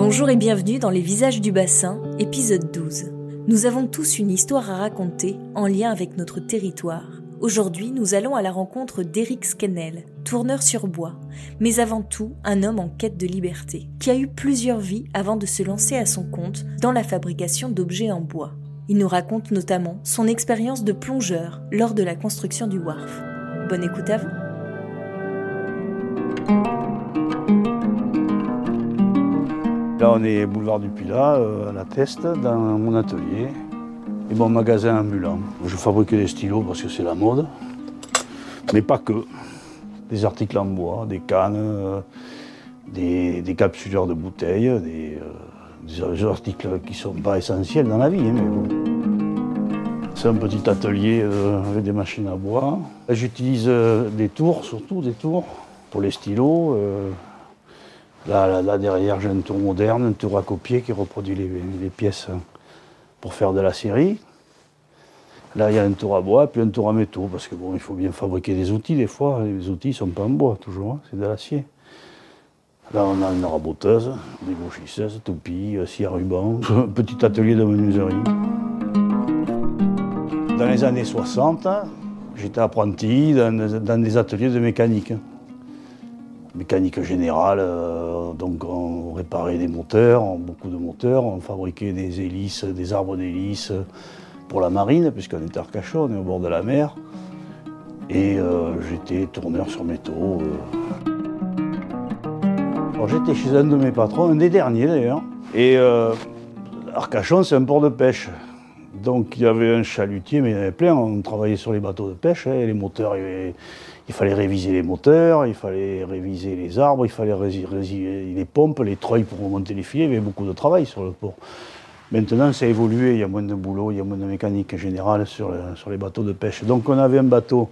Bonjour et bienvenue dans Les Visages du Bassin, épisode 12. Nous avons tous une histoire à raconter en lien avec notre territoire. Aujourd'hui, nous allons à la rencontre d'Éric Scannell, tourneur sur bois, mais avant tout, un homme en quête de liberté, qui a eu plusieurs vies avant de se lancer à son compte dans la fabrication d'objets en bois. Il nous raconte notamment son expérience de plongeur lors de la construction du wharf. Bonne écoute à vous. Là, on est boulevard du Pilat, à la Teste, dans mon atelier et mon magasin ambulant. Je fabrique des stylos parce que c'est la mode, mais pas que. Des articles en bois, des cannes, des capsuleurs de bouteilles, des articles qui ne sont pas essentiels dans la vie, mais bon. C'est un petit atelier avec des machines à bois. J'utilise des tours, surtout des tours, pour les stylos. Là, derrière, j'ai un tour moderne, un tour à copier qui reproduit les pièces pour faire de la série. Là, il y a un tour à bois, puis un tour à métaux, parce que bon, il faut bien fabriquer des outils des fois. Les outils ne sont pas en bois, toujours, c'est de l'acier. Là, on a une raboteuse, des gauchisseuses, toupies, scie à ruban, un petit atelier de menuiserie. Dans les années 60, j'étais apprenti dans des ateliers de mécanique. Mécanique générale, donc on réparait des moteurs, beaucoup de moteurs, on fabriquait des hélices, des arbres d'hélices pour la marine, puisqu'on est à Arcachon, on est au bord de la mer. Et j'étais tourneur sur métaux. Alors, j'étais chez un de mes patrons, un des derniers d'ailleurs. Et Arcachon, c'est un port de pêche. Donc il y avait un chalutier, mais il y en avait plein, on travaillait sur les bateaux de pêche, et les moteurs, il fallait réviser les moteurs, il fallait réviser les arbres, il fallait réviser les pompes, les treuils pour remonter les filets, il y avait beaucoup de travail sur le port. Maintenant ça a évolué, il y a moins de boulot, il y a moins de mécanique générale sur les bateaux de pêche. Donc on avait un bateau,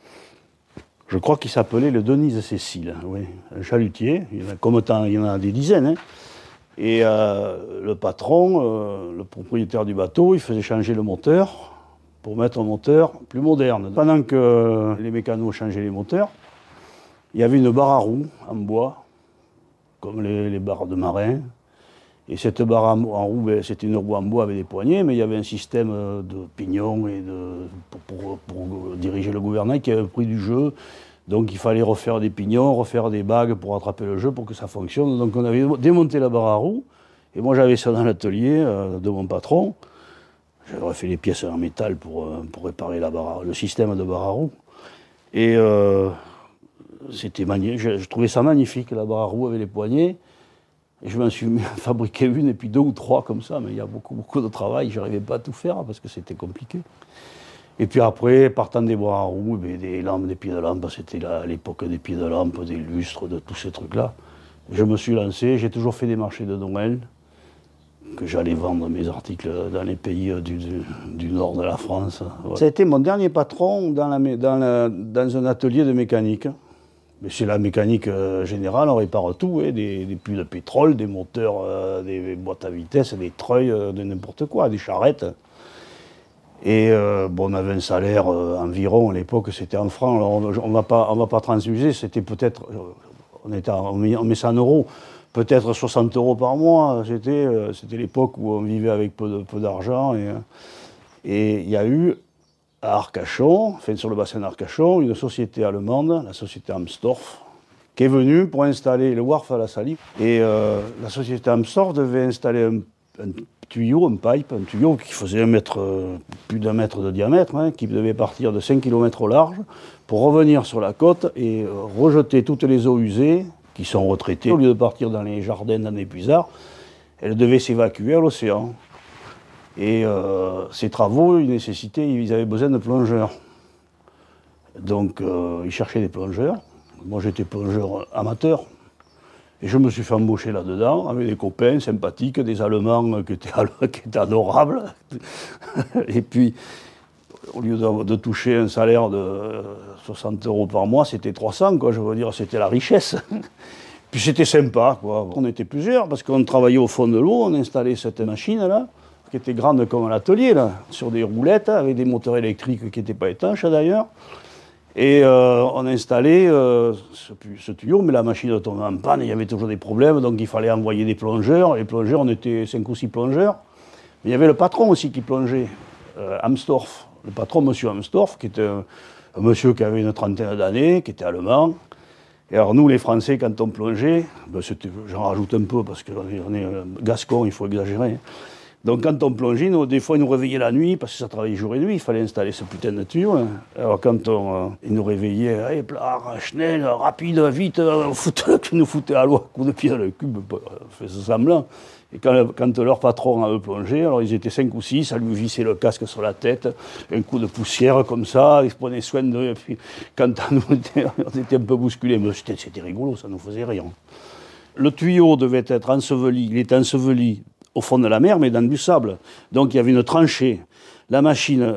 je crois qu'il s'appelait le Denise Cécile, oui, un chalutier, il y en a des dizaines, hein. Et le patron, le propriétaire du bateau, il faisait changer le moteur pour mettre un moteur plus moderne. Pendant que les mécanos changeaient les moteurs, il y avait une barre à roues en bois, comme les barres de marin. Et cette barre en roue, c'était une roue en bois avec des poignées, mais il y avait un système de pignons et pour diriger le gouvernail qui avait pris du jeu. Donc il fallait refaire des pignons, refaire des bagues pour attraper le jeu pour que ça fonctionne. Donc on avait démonté la barre à roues, et moi j'avais ça dans l'atelier de mon patron. J'avais fait les pièces en métal pour réparer le système de barre à roues. Et c'était magnifique, je trouvais ça magnifique, la barre à roues avec les poignées. Et je m'en suis fabriqué une, et puis deux ou trois comme ça, mais il y a beaucoup de travail, je n'arrivais pas à tout faire parce que c'était compliqué. Et puis après, partant des bois à roues, des lampes, des pieds de lampe, c'était l'époque des pieds de lampe, des lustres, de tous ces trucs-là. Je me suis lancé, j'ai toujours fait des marchés de Noël, que j'allais vendre mes articles dans les pays du nord de la France. Voilà. Ça a été mon dernier patron dans un atelier de mécanique. Mais c'est la mécanique générale, on répare tout, des puits de pétrole, des moteurs, des boîtes à vitesse, des treuils, de n'importe quoi, des charrettes. Et on avait un salaire environ, à l'époque c'était en francs, alors on va pas transmuser, c'était peut-être, on met ça en euros, peut-être 60 € par mois, c'était l'époque où on vivait avec peu d'argent. Et il y a eu à Arcachon, enfin sur le bassin d'Arcachon, une société allemande, la société Amstorff, qui est venue pour installer le wharf à la Salive. Et la société Amstorff devait installer un tuyau, un tuyau qui faisait plus d'1 mètre de diamètre, qui devait partir de 5 km au large, pour revenir sur la côte et rejeter toutes les eaux usées qui sont retraitées. Au lieu de partir dans les jardins, dans les puisards, elles devaient s'évacuer à l'océan. Et ces travaux, ils avaient besoin de plongeurs. Donc ils cherchaient des plongeurs. Moi j'étais plongeur amateur. Et je me suis fait embaucher là-dedans, avec des copains sympathiques, des Allemands qui étaient adorables. Et puis, au lieu de toucher un salaire de 60 € par mois, c'était 300, quoi. Je veux dire, c'était la richesse. Puis c'était sympa, quoi. On était plusieurs, parce qu'on travaillait au fond de l'eau, on installait cette machine-là, qui était grande comme un atelier, là, sur des roulettes, avec des moteurs électriques qui n'étaient pas étanches, d'ailleurs. Et on a installé ce tuyau, mais la machine tombait en panne, il y avait toujours des problèmes, donc il fallait envoyer des plongeurs. Les plongeurs, on était 5 ou 6 plongeurs. Mais il y avait le patron aussi qui plongeait, Amstorff. Le patron, monsieur Amstorff, qui était un monsieur qui avait une trentaine d'années, qui était allemand. Et alors nous, les Français, quand on plongeait, j'en rajoute un peu parce qu'on est gascon, il faut exagérer. Donc quand on plongeait, des fois ils nous réveillaient la nuit, parce que ça travaillait jour et nuit, il fallait installer ce putain de tuyau. Alors quand ils nous réveillaient, hey, plar, Schnell, rapide, vite, qui nous foutait à l'eau, coup de pied dans le cul, on faisait semblant. Et quand leur patron avait plongé, alors ils étaient 5 ou 6, ça lui vissait le casque sur la tête, un coup de poussière comme ça, ils se prenaient soin d'eux, et puis quand on était un peu bousculés, mais c'était rigolo, ça nous faisait rire. Le tuyau devait être enseveli, il était enseveli au fond de la mer, mais dans du sable. Donc il y avait une tranchée. La machine,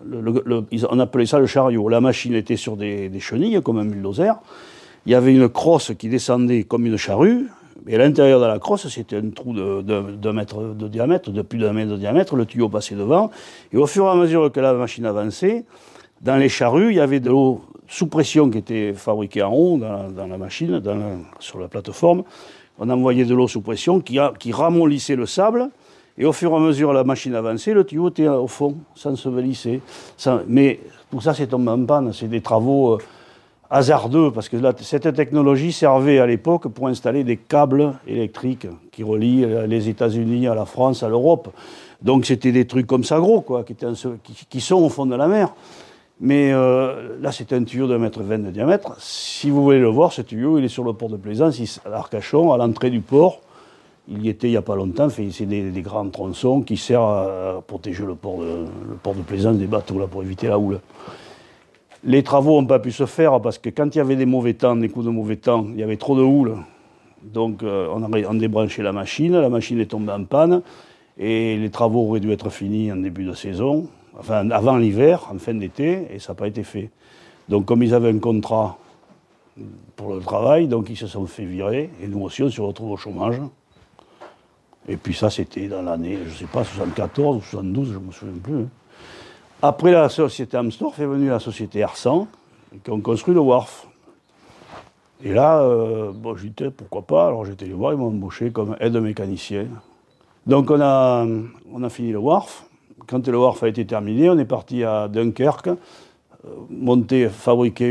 on appelait ça le chariot. La machine était sur des chenilles, comme un bulldozer. Il y avait une crosse qui descendait comme une charrue. Et à l'intérieur de la crosse, c'était un trou de mètre de diamètre, de plus d'un mètre de diamètre. Le tuyau passait devant. Et au fur et à mesure que la machine avançait, dans les charrues, il y avait de l'eau sous pression qui était fabriquée en haut, dans la machine, sur la plateforme. On envoyait de l'eau sous pression qui ramollissait le sable. Et au fur et à mesure que la machine avançait, le tuyau était au fond, s'ensevelissait. Mais tout ça, c'est tombé en panne. C'est des travaux hasardeux, parce que cette technologie servait à l'époque pour installer des câbles électriques qui relient les États-Unis à la France, à l'Europe. Donc c'était des trucs comme ça gros, quoi, qui sont au fond de la mer. Mais là, c'est un tuyau de 1,20 m de diamètre. Si vous voulez le voir, ce tuyau, il est sur le port de Plaisance, à Arcachon, à l'entrée du port. Il y était il n'y a pas longtemps, c'est des grands tronçons qui servent à protéger le port de Plaisance des bateaux, là, pour éviter la houle. Les travaux n'ont pas pu se faire parce que quand il y avait des mauvais temps, des coups de mauvais temps, il y avait trop de houle. Donc on débranchait la machine est tombée en panne et les travaux auraient dû être finis en début de saison, enfin avant l'hiver, en fin d'été, et ça n'a pas été fait. Donc comme ils avaient un contrat pour le travail, donc ils se sont fait virer, et nous aussi on se retrouve au chômage. Et puis ça c'était dans l'année, je ne sais pas, 74 ou 72, je ne me souviens plus. Après la société Amstorff est venue la société Ersan, qui ont construit le wharf. Et là, j'ai dit pourquoi pas, alors j'étais allé voir, ils m'ont embauché comme aide mécanicien. Donc on a fini le wharf. Quand le wharf a été terminé, on est parti à Dunkerque, fabriquer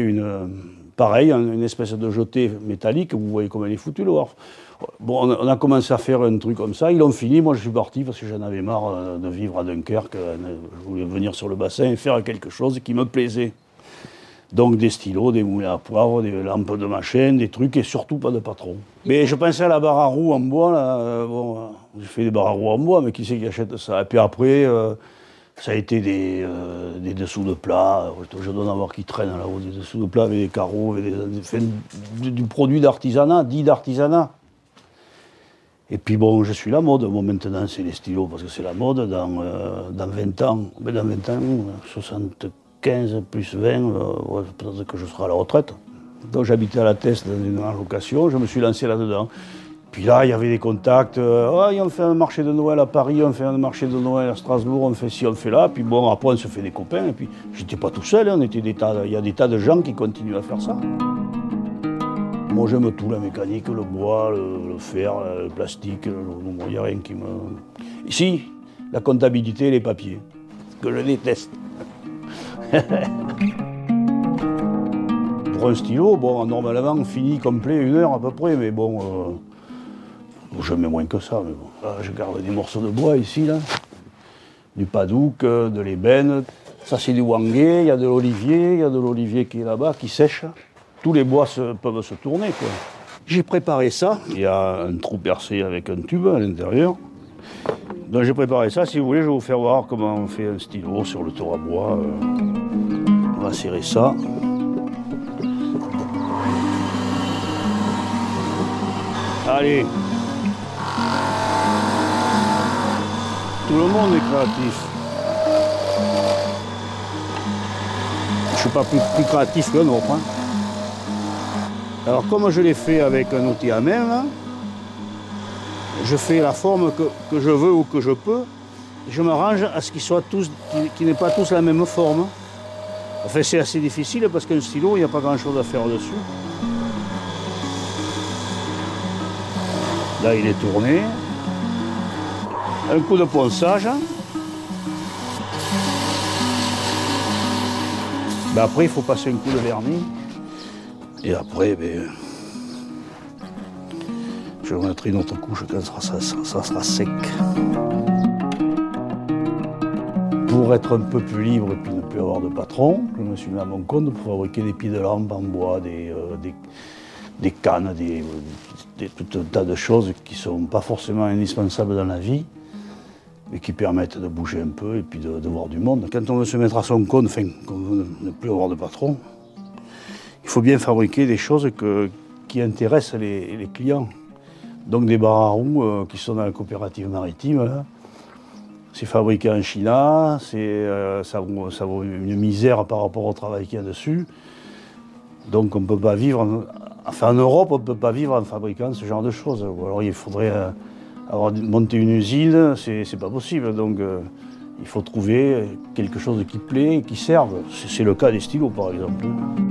une espèce de jeté métallique. Vous voyez comment il est foutu le wharf. Bon, on a commencé à faire un truc comme ça, ils l'ont fini, moi je suis parti parce que j'en avais marre de vivre à Dunkerque, je voulais venir sur le bassin et faire quelque chose qui me plaisait. Donc des stylos, des moulins à poivre, des lampes de machin, des trucs et surtout pas de patron. Mais je pensais à la barre à roues en bois, là, j'ai fait des barres à roues en bois, mais qui c'est qui achète ça? Et puis après, ça a été des dessous de plat, je dois en avoir qui traînent là-haut, des dessous de plat avec des carreaux, avec du produit d'artisanat, dit d'artisanat. Et puis bon, je suis la mode. Bon, maintenant, c'est les stylos parce que c'est la mode. Dans 20 ans, 75 plus 20, peut-être que je serai à la retraite. Donc j'habitais à la Teste dans une location, je me suis lancé là-dedans. Puis là, il y avait des contacts. On fait un marché de Noël à Paris, on fait un marché de Noël à Strasbourg, on fait ci, on fait là. Puis bon, après, on se fait des copains. Et puis, j'étais pas tout seul, il y a des tas de gens qui continuent à faire ça. Moi, j'aime tout, la mécanique, le bois, le fer, le plastique. Il n'y a rien qui me... Ici, la comptabilité et les papiers, que je déteste. Pour un stylo, normalement, fini, complet, 1 heure à peu près, mais bon, je mets moins que ça. Mais bon. Là, je garde des morceaux de bois ici, là, du padouk, de l'ébène. Ça, c'est du wangé, il y a de l'olivier qui est là-bas, qui sèche. Tous les bois peuvent se tourner, quoi. J'ai préparé ça. Il y a un trou percé avec un tube à l'intérieur. Donc j'ai préparé ça. Si vous voulez, je vais vous faire voir comment on fait un stylo sur le tour à bois. On va serrer ça. Allez. Tout le monde est créatif. Je ne suis pas plus créatif que l'autre, hein. Alors comme je l'ai fait avec un outil à main, là, je fais la forme que je veux ou que je peux. Je m'arrange à ce qu'ils n'aient pas tous la même forme. Enfin, c'est assez difficile parce qu'un stylo, il n'y a pas grand-chose à faire dessus. Là, il est tourné. Un coup de ponçage. Ben après, il faut passer un coup de vernis. Et après, je remettrai une autre couche quand ça sera sec. Pour être un peu plus libre et puis ne plus avoir de patron, je me suis mis à mon compte pour fabriquer des pieds de lampe en bois, des cannes, tout un tas de choses qui ne sont pas forcément indispensables dans la vie, mais qui permettent de bouger un peu et puis de voir du monde. Quand on veut se mettre à son compte, enfin, qu'on veut ne plus avoir de patron, il faut bien fabriquer des choses qui intéressent les clients. Donc des barres à roues qui sont dans la coopérative maritime, là. C'est fabriqué en Chine, ça vaut une misère par rapport au travail qu'il y a dessus. Donc on ne peut pas vivre, enfin en Europe, on ne peut pas vivre en fabriquant ce genre de choses. Ou alors il faudrait monter une usine, c'est pas possible. Donc il faut trouver quelque chose qui plaît, qui serve. C'est le cas des stylos par exemple.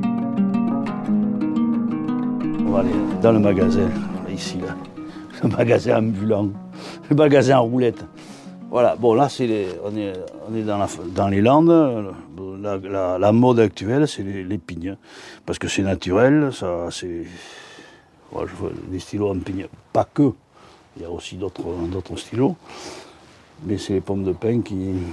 On va aller dans le magasin, ici, là. Le magasin ambulant, le magasin en roulette. Voilà, bon là on est dans les Landes. La mode actuelle, c'est les pignes. Parce que c'est naturel, je vois des stylos en pigne. Pas que, il y a aussi d'autres stylos. Mais c'est les pommes de pin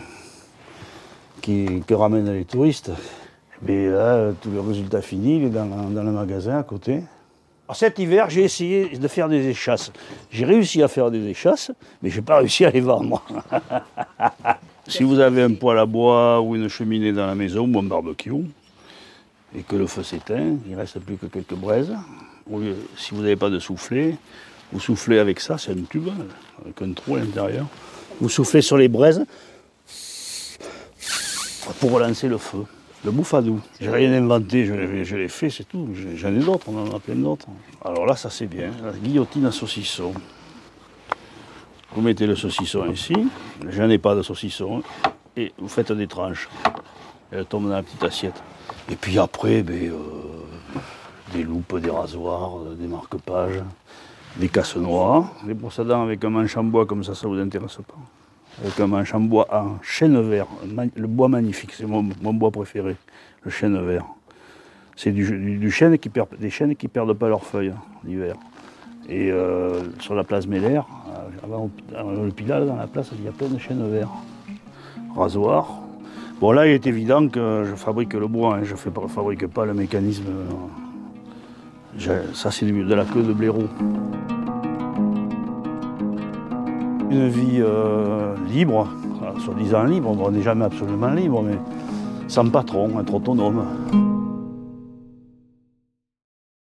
que ramènent les touristes. Mais là, tout le résultat fini, il est dans le magasin à côté. Alors cet hiver, j'ai essayé de faire des échasses. J'ai réussi à faire des échasses, mais je n'ai pas réussi à les vendre. Si vous avez un poêle à bois ou une cheminée dans la maison ou un barbecue, et que le feu s'éteint, il ne reste plus que quelques braises. Si vous n'avez pas de soufflet, vous soufflez avec ça, c'est un tube, avec un trou à l'intérieur. Vous soufflez sur les braises pour relancer le feu. Le bouffadou. J'ai rien inventé, je l'ai fait, c'est tout. J'en ai d'autres, on en a plein d'autres. Alors là, ça c'est bien. La guillotine à saucisson. Vous mettez le saucisson ici. J'en ai pas de saucisson. Et vous faites des tranches. Elle tombe dans la petite assiette. Et puis après, des loupes, des rasoirs, des marque-pages, des casse-noix. Des brosses à dents avec un manche en bois comme ça vous intéresse pas. Avec un manche en bois en chêne vert, le bois magnifique, c'est mon bois préféré, le chêne vert. C'est du chêne des chênes qui ne perdent pas leurs feuilles l'hiver. Et sur la place Médère, avant le Pilat, dans la place, il y a plein de chênes verts. Rasoir. Bon là, il est évident que je fabrique le bois, hein, je ne fabrique pas le mécanisme. Ça, c'est de la queue de blaireau. Une vie libre, soi-disant libre, on n'est jamais absolument libre, mais sans patron, être autonome.